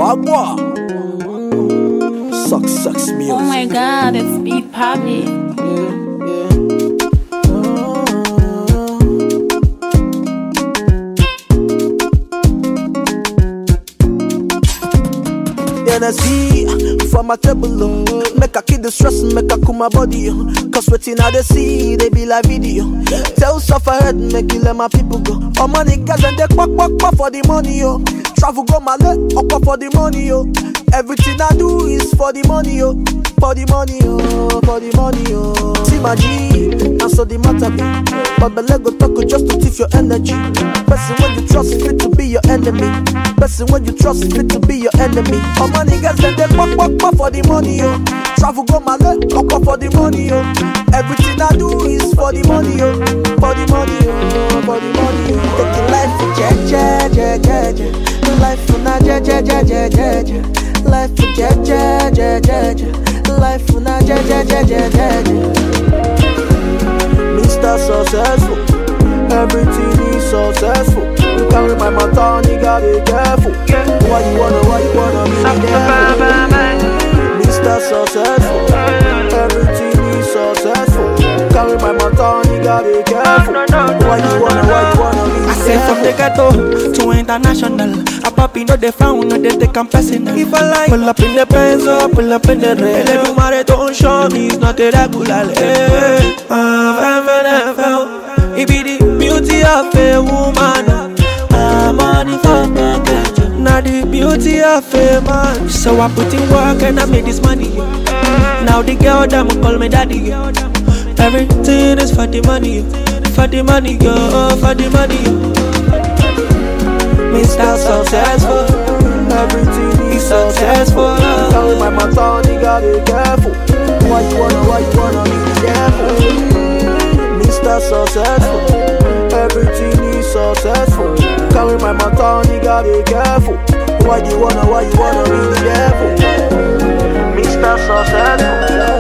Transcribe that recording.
Wagwa. Success music. Oh my God, it's Beat Poppy. See for my table, make a kid the stress, make a cool my body. Cause waiting I they see, they be like video. Tell suffer head, make you let my people go. All my niggas and they quack for the money, yo. Travel go my leg, up for the money, yo. Everything I do is for the money, yo. For the money, yo, for the money, yo. See my G, and so the matter be. But the leg go talk just to thief your energy. Person when you trust fit to be your enemy. Person when you trust fit to be your enemy. All my niggas and they quack for the money, yo. Travel go my leg, up for the money, yo. Everything I do is for the money, yo. For the money, yo, for the money, yo. Take your life for je. Life for na je. Life for je. Life for na je. Mr. Successful, everything is successful. You carry my matter, nigga, be careful. Why you wanna be careful? Mr. Successful, everything is successful. You carry my matter, nigga, be careful. Why you wanna be careful? I say from the ghetto to international. A papi no they found, no they take personal. If I like, pull up in the Benz or pull up in the red. Everybody don't show me, it's not a regular. It be the beauty of a woman. Money for pocket. Now the beauty of a man. So I put in work and I made this money. Now the girl them call me daddy. Everything is for the money. For the money, go for the money. Mr. Successful, everything is successful. Carry my matter, nigga, be careful. Why you wanna be careful? Mr. Successful, everything is successful. Carry my matter, nigga, be careful. Why you wanna be careful? Mr. Successful.